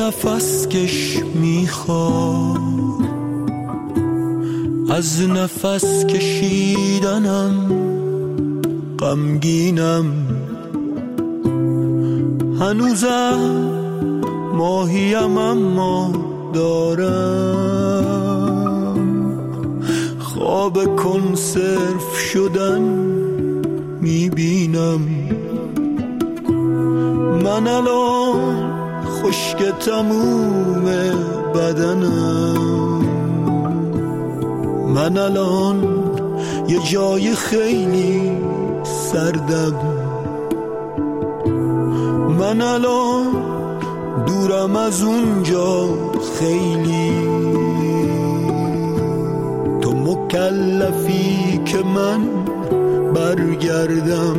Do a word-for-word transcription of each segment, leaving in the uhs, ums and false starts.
نفس کش میخواد، از نفس کشیدنم غمگینم. هنوزم ماهیم اما دارم خواب کنسرو شدن میبینم. من الان خشک تموم بدنم، من الان یه جای خیلی سردم، من الان دورم از اونجا خیلی. تو مکلفی که من برگردم.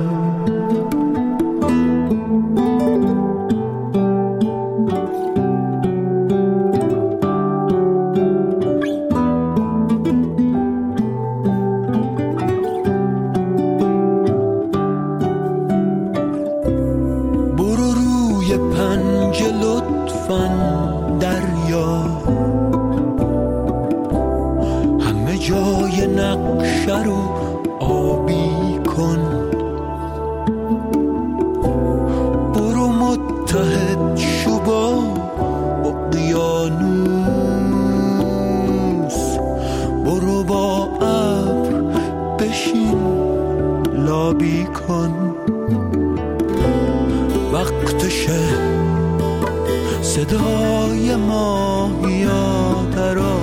دریا همه جای نقشه رو آبی کن، برو متحد شو با اقیانوس، برو با ابر بشین لابی کن. وقتشه صدای ماهیا درا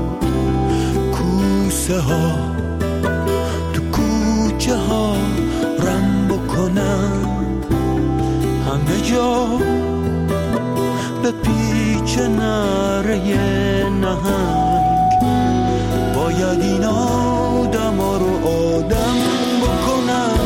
کوسه ها تو کوچه ها رم بکنن، همه جا به پیچ نره نهنگ. باید این آدم ها رو آدم بکنن.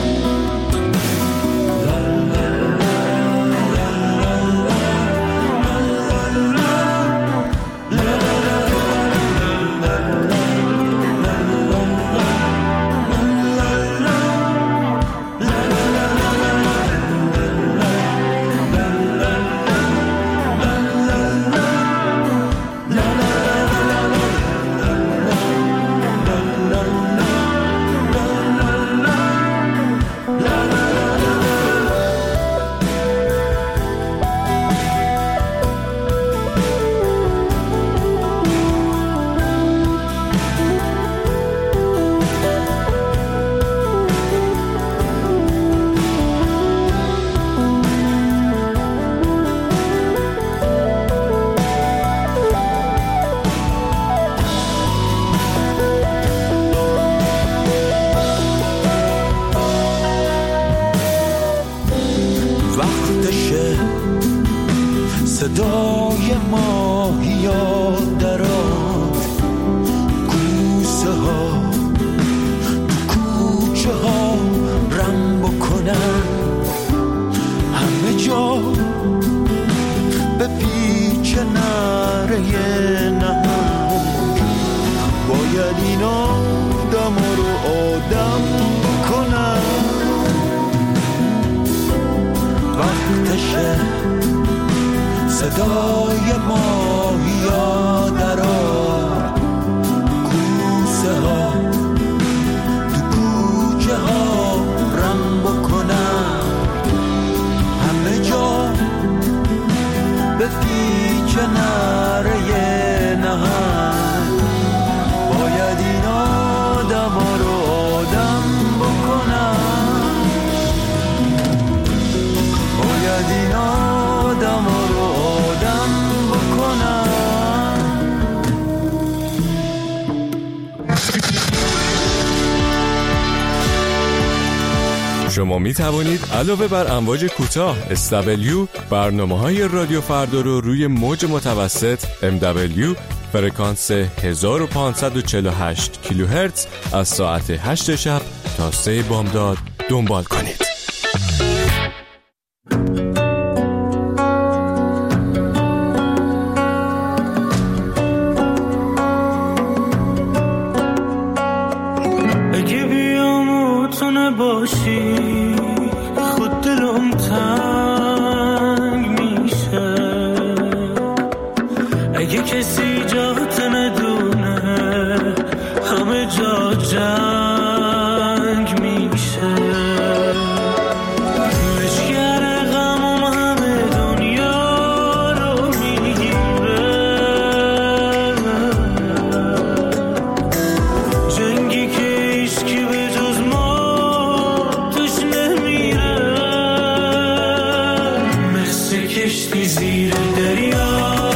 صدای ماهیا درات کوسه ها تو کوچه ها رم بکنن، همه جا به پیچ نره نهنگ. باید این آدم رو آدم بکنن. وقتشه صدای ماهیا درا کوسه ها تو کوچه ها رم بکنن، همه جا به پیچ نره نهنگ. باید این آدم ها رو آدم بکنن، باید این آدم ها رو آدم بکنن. شما می توانید علاوه بر امواج کوتاه اس دبلیو برنامه‌های رادیو فردا رو روی موج متوسط ام دبلیو فرکانس هزار و پانصد و چهل و هشت کیلوهرتز از ساعت هشت شب تا سه بامداد دنبال کنید. اگه بیام تو نباشی خود دلم تنگ میشه، تا جنگ میشه. لشگر غمم همه دنیا رو میگیره، جنگی که هیچکی به جز ما توش نمیره، مثل کشتی زیر دریا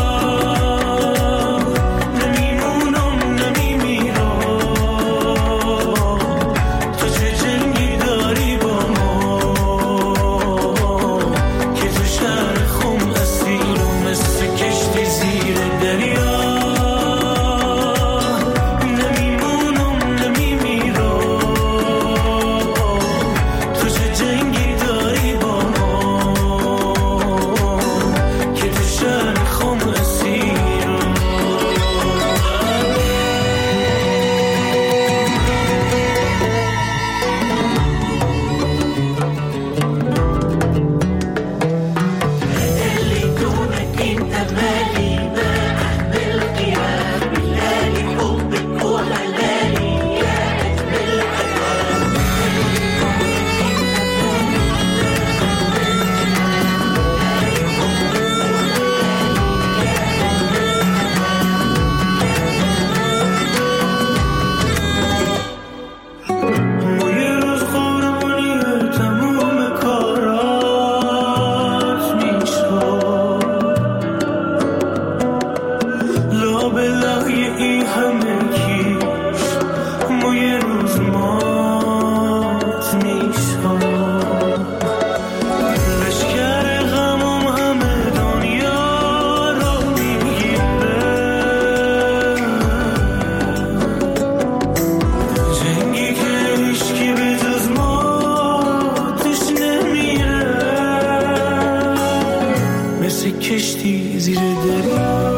کشتی زیر دریا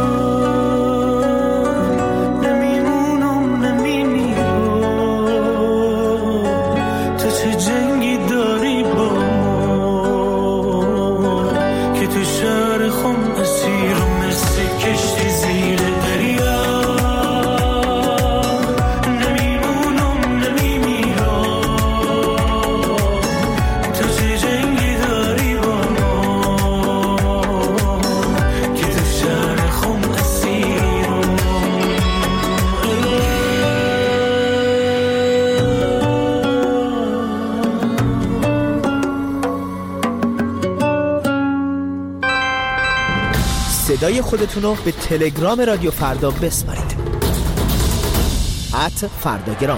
نمیمونم نمیمیرم، تو چه جنگی داری با ما که تو شهر خم اسیرم، مثل کشتی زیر دریا نمیمونم نمیمیرم، تو چه جنگی داری با صدای خودتون رو به تلگرام رادیو فردا بسپارید. ات فرداگرام.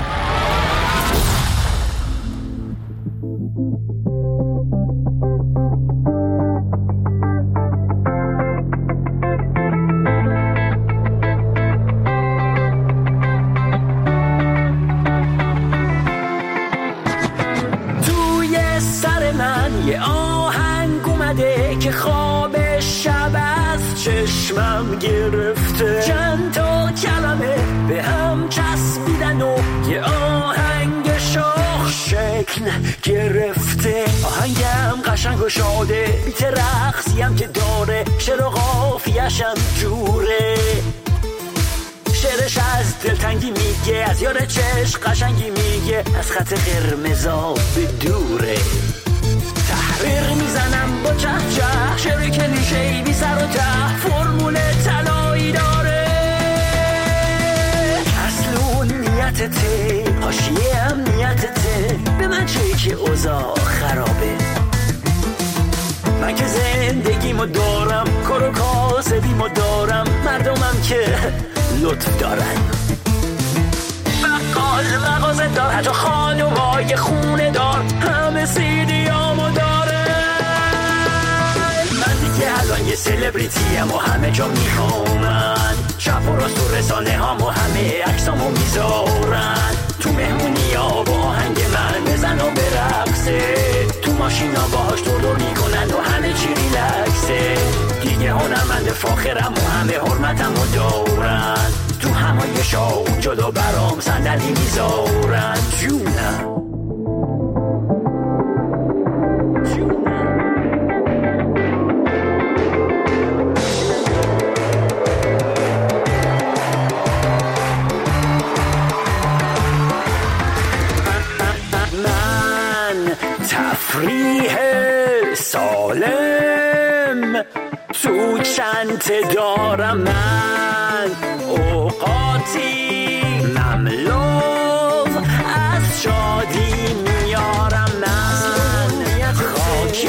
توی سر من یه آهنگ اومده که خواب شب از چشمم گرفته، چند تا کلمه به هم چسبیدن و یه آهنگ شاخ شکل گرفته. آهنگم قشنگ و شاده، بیت رقصیم که داره، شعر و قافیه‌شم جوره، شعرش از دلتنگی میگه، از یار چشم قشنگی میگه، از خط قرمزا به دوره. تحریر میزنم با چه چه، شعر کلیشه‌ای بی سر و ته، فرمول طلایی داره، اصل نیتته، حاشیه هم نیتته، به من چه که اوضاع خرابه، من که زندگیمو دارم، کار و کاسبیمو دارم، مردمم که لطف دارن، بقال مغازه دار، حتی خانومای خونه دار، همه سیدیامو داره. من دیگه الان یه سلبریتیم و همه جا میخوامن، شب و راست و رسانه هامو همه عکسامو میذارن، تو مهمونی ها با آهنگ من بزن و برقصه، تو ماشینا باهاش دور میکنن و همه چی ریلکسه، دیگه هنرمند فاخرم و همه حرمتمو دارن، تو همه شاو جدا برام صندلی میذارن. جونم تفریح سالم تو چنت دارم من، اوقاتی مملو از شادی میارم من، خاک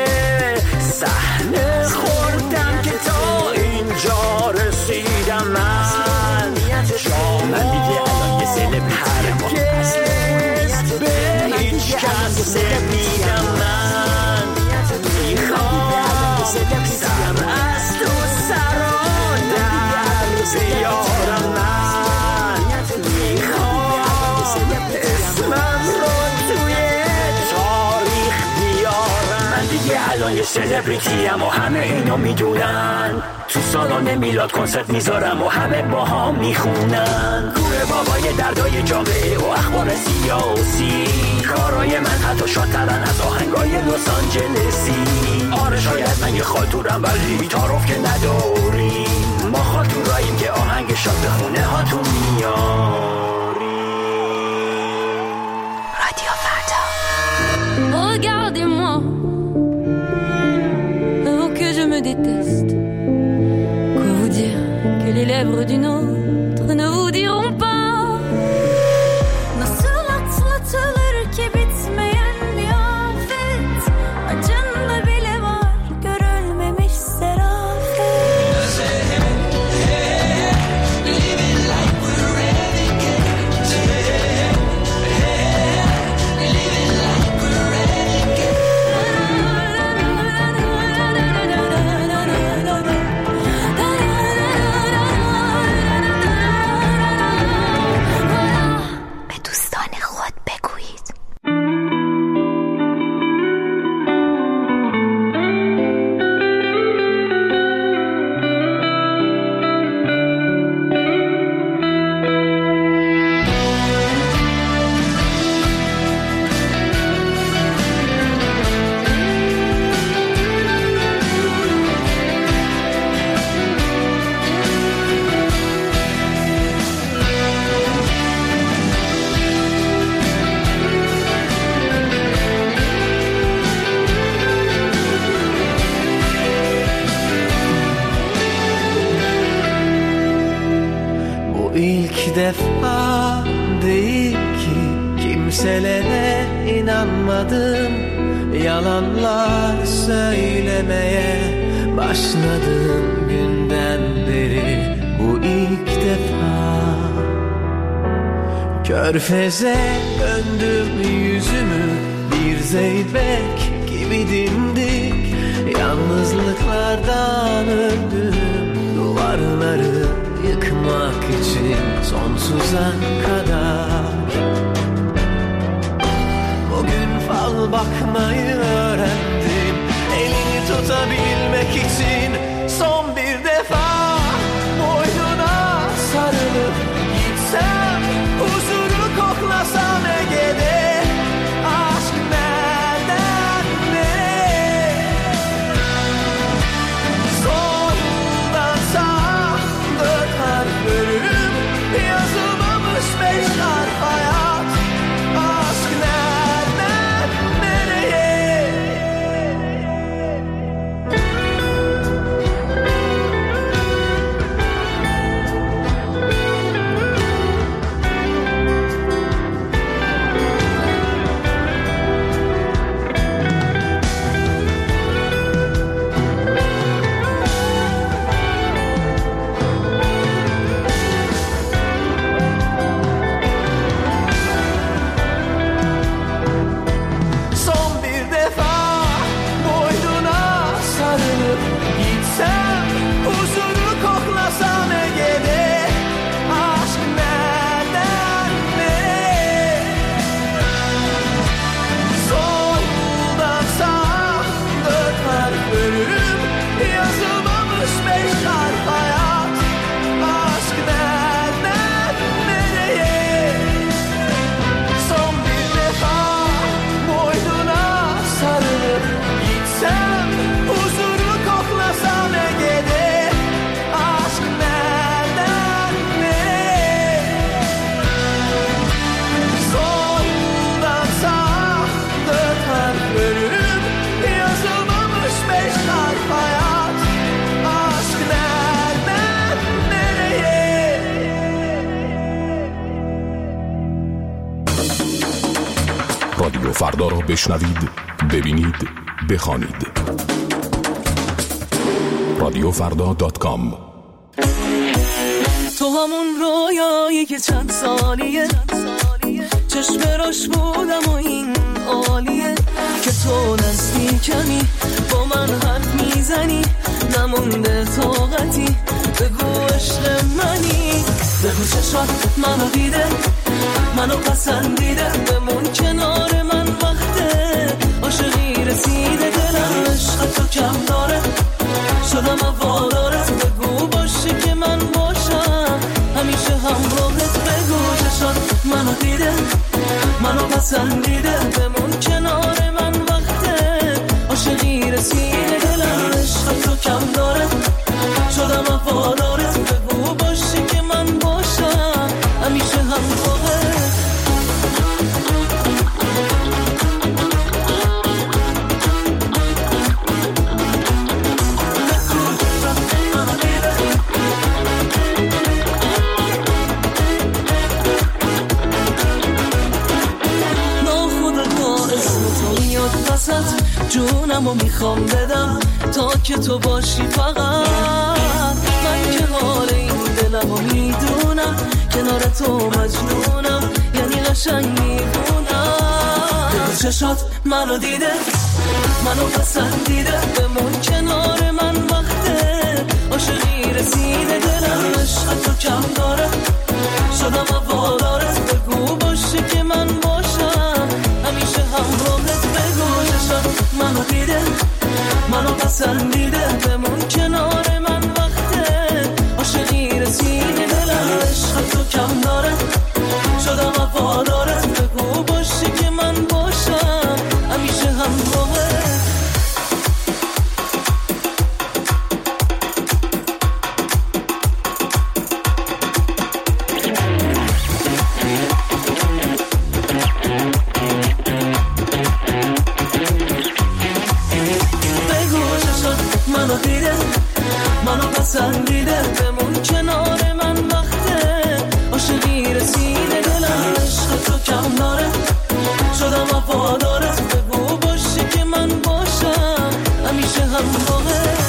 صحنه خوردم که تا اینجا رسیدم من، من دیگه الان یه سلبریتیم، هرگز به هیچ کس نمیگم من، میخوام سر از تو سران در بیارم من، میخوام اسمم رو توی تاریخ بیارم من، دیگه الان یه سلبریتیم و همه اینو میدونن، تو سالن میلاد کنسرت میذارم و همه با هم میخونن، کوه بابای دردای جامعه و اخبار سیاسی، کارای من حتی شادترن از آهنگای لس آنجلسی، آره شاید من یه خاطورم ولی تعارف که نداری، ما خاطوراییم که آهنگ شاد به خونه هاتون میاری. رادیو فردا. Regardez-moi, oh que je me déteste. Quoi vous dire que les lèvres d'une autre ne vous diront pas. Nasıl atlatılır ki bitmeyen bir afet, acında bile var görülmemiş serafet. Living like we're renegades. Living like we're renegades. به دوستان خود بگویید. Bu ilk defa değil ki kimselere inanmadım, yalanlar söylemeye başladım günden beri. Bu ilk defa Körfeze döndüm yüzümü, bir zeybek gibi dimdik, yalnızlıklardan öldüm, duvarları yıkmak için sonsuza kadar. Bugün fal bakmayı öğrendim, elini tutabilmek için son bir defa boynuna sarılıp gitsem, huzuru koklasam Ege'de. Aşk nereden nereye? Soldan sağa dört harf bölüm, yazılmamış beş harf hayat. Aşk nereden nereye? رادیو فردا را بشنوید، ببینید، بخوانید. رادیو فردا دات کام. تو همون رویایی که چند سالیه چشم راش بودم و این عالیه که تو نزدیکمی با من حرف میزنی نمونده طاقتی بگو عشق منی بگو چشات منو دیده منو پسندیده بمون کنار من وقته عاشقی رسیده دلم عشق تو کم داره شدم وادارت بگو باشه که من باشم همیشه همراهت بگو چشات منو دیده منو پسندیده بمون کنار من وقته عاشقی رسیده دلم عشق تو کم داره شدم وادارت بگو باشه که من باشم همیشه همراهت جونمو میخوام بدم تا که تو باشی فقط من که حال این دلمو میدونم کنار تو مجنونم یعنی قشنگ میبونم چشات منو دیده منو پسندیده بمون کنار من وقته عاشقی رسیده دلم عشق تو کم داره شدم وادارت بگو باشه که من باشم همیشه همراهت بگو چشات منو دیده منو پسندیده بمون کنار من وقته عاشقی رسیده دلم عشق تو کم داره شدم وادارت بگو باشه که من باشم همیشه همراهت منو پسندیده بمون کنار من وقته عاشقی رسیده دلم عشق تو کم داره شدم وادارت بگو باشه که من باشم همیشه همراهت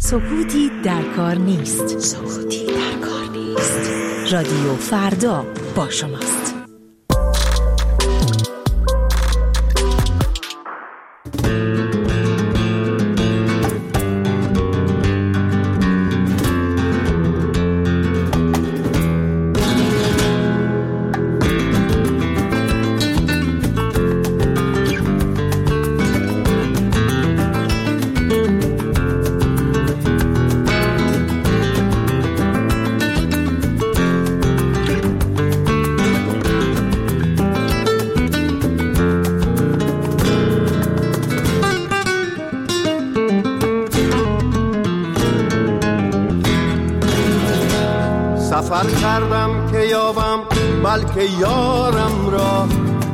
سکوتی در کار نیست. سکوتی در کار نیست. رادیو فردا با شماست. سفر کردم که یابم بلکه یارم را،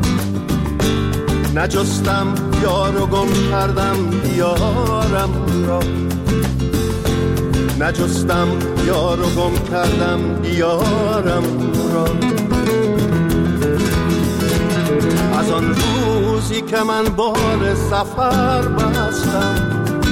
نجستم یار و گم کردم یارم را، نجستم یار و گم کردم یارم را. از آن روزی که من بار سفر بستم،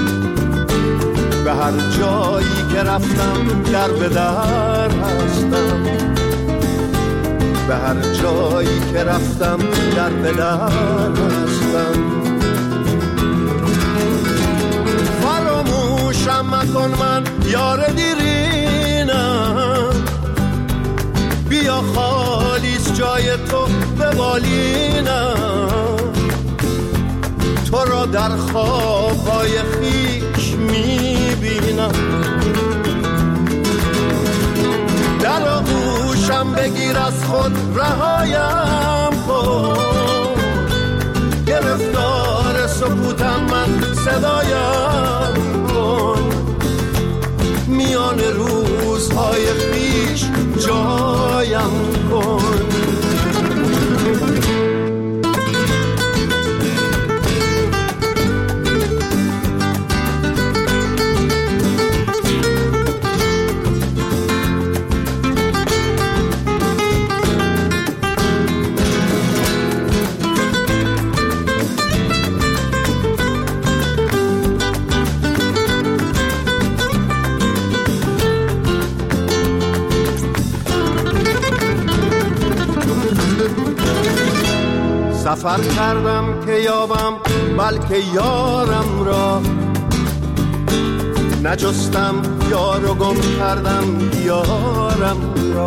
به هر جایی که رفتم در به در هستم، به هر جایی که رفتم در به در هستم. فراموشم مکن من یار دیرینم، بیا خالیست جای تو به بالینم، تو را در خوابهای خویش میبینم. در آغوشم بگیر از خود رهایم کن، گرفتار سکوتم من صدایم کن، میان روزهای خویش جایم کن. سفر کردم که یابم بلکه یارم را، نجستم یار و گم کردم یارم را،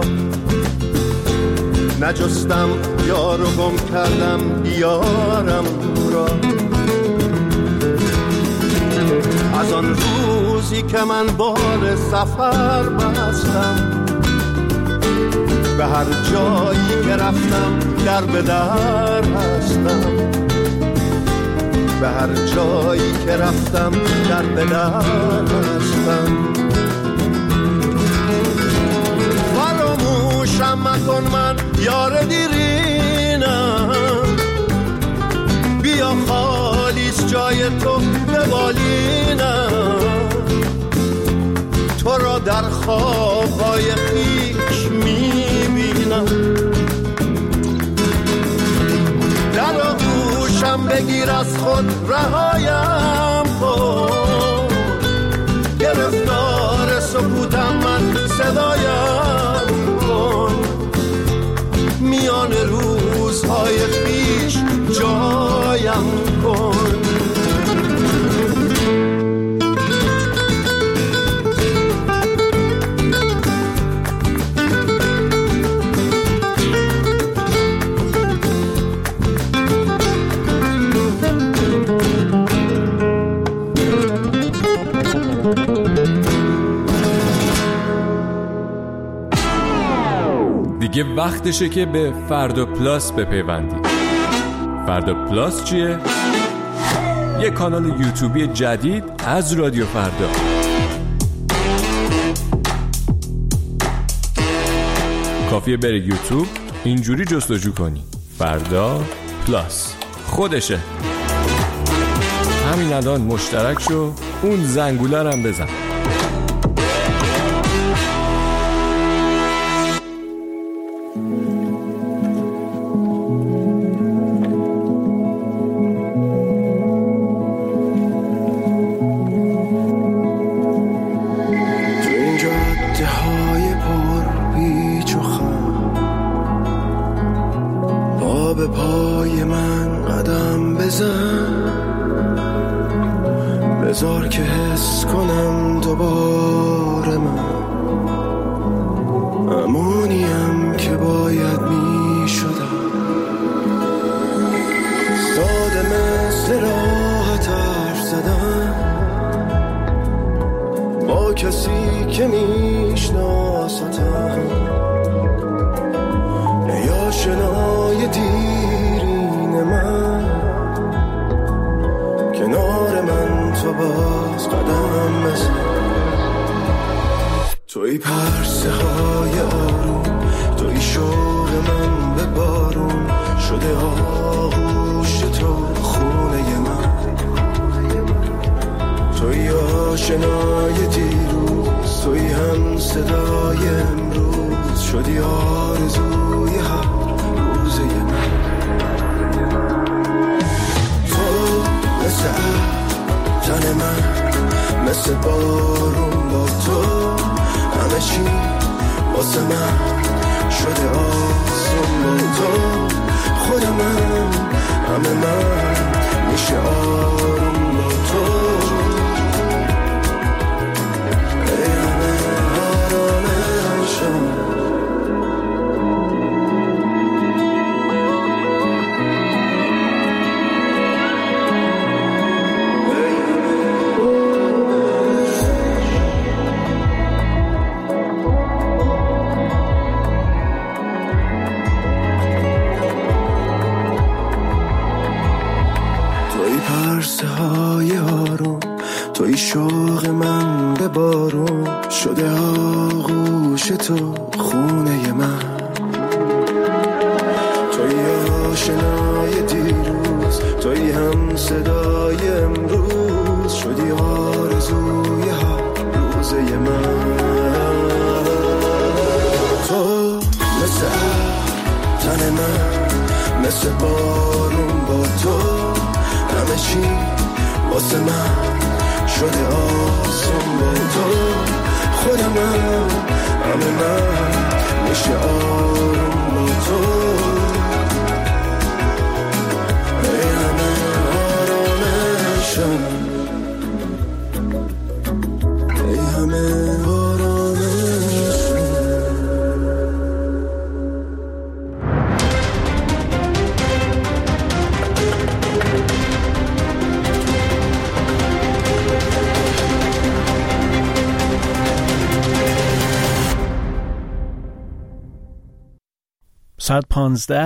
نجستم یار و گم کردم یارم را. از آن روزی که من بار سفر بستم، به هر جایی که رفتم در به در هستم، به هر جایی که رفتم در به در هستم. فراموشم مکن من یار دیرینم، بیا خالیست جای تو به بالینم، تو را در خوابهای خویش میبینم. در آغوشم بگیر از خود رهایم کن، گرفتار سکوتم من صدایم کن، میان روزهای خویش جایم کن. دیگه وقتشه که به فردا پلاس بپیوندید. فردا پلاس چیه؟ یه کانال یوتیوبی جدید از رادیو فردا. کافیه بری یوتیوب، اینجوری جستجو کنی فردا پلاس، خودشه. همین الان مشترک شو، اون زنگوله رو هم بزن. به پای من قدم بزن، بذار که حس کنم دوباره من امونیم که باید می شدم. ساده مثل راحت حرف زدن با کسی که میشناستم، یا شنای دیرین من کنار من تو باز قدم بزن. توی پرسه های آروم، توی شوق من به بارون شده آغوش تو خونه من، توی آشنای دیروز، توی هم صدای امروز شدی آرزوی هر روزه من. تو مثل تن من، مثل بارون با تو همه چی واسه من شده آسون با تو. خود من همه من میشه آروم با تو. ای همه آرامشم، های آروم، توی شوق من به بارون شده آغوش تو خونه من، توی آشنای دیروز، توی هم صدای امروز شدی آرزوی هر روزه من. تو مثل تن من، مثل بارون با تو همه چی واسه من شده آسون با تو. خود من همه من میشه آروم با تو. ای همه آرامشم، ای همه آرامشم. صد پانزده